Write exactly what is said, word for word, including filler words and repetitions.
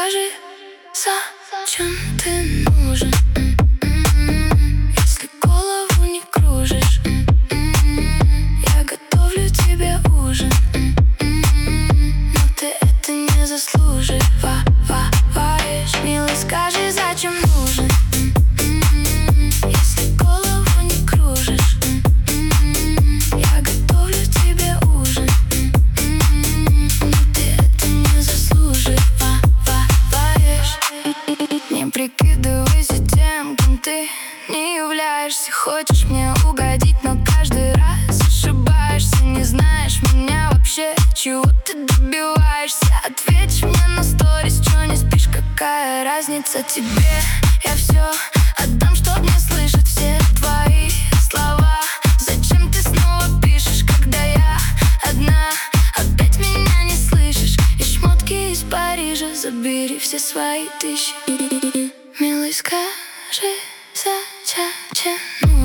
скажи, зачем ты нужен? Если голову не кружишь, я готовлю тебе ужин, но ты это не заслуживаешь. Милый, скажи, зачем нужен? Если голову не кружишь, я готовлю тебе ужин, но ты это не заслуживаешь. Не прикидывайся тем, кем ты не являешься. Хочешь мне угодить, но каждый раз ошибаешься. Не знаешь меня вообще, чего ты добиваешься. Ответь мне на сторис, чё не спишь, какая разница тебе? Я все отдам, чтоб не слышать все твои слова. Зачем ты снова пишешь, когда я одна? Опять меня не слышишь. И шмотки из Парижа забери все свои тысячи. Милый, скажи, зачем?